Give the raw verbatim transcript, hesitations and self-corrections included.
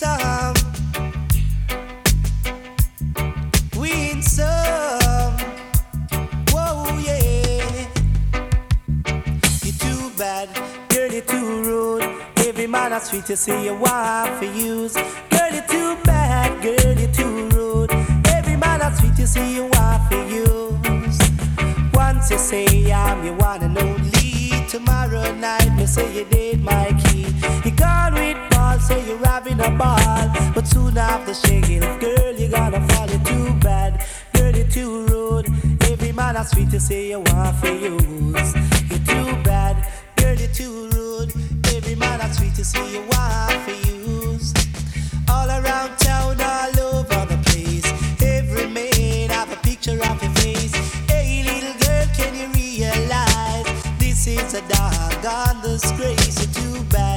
some, win some. Whoa, yeah. You're too bad, girl, you're too rude. Every man that's sweet, you say you want for use. Girl, you're too bad, girl, you're too rude. Every man that's sweet, you say you want for use. Once you say I'm your one and only, tomorrow night me say you did my key. You gone with Paul, so you're having a ball, but soon after shaking, girl, you gonna fall. You're too bad, girl, you're too rude. Every man that's sweet, you say you want for use. You're too bad, girl, you're too rude. Every man that's sweet, you say you want for use. All around town, all over the place, every man have a picture of your face. Hey, little girl, can you realize this is a doggone disgrace? You're too bad.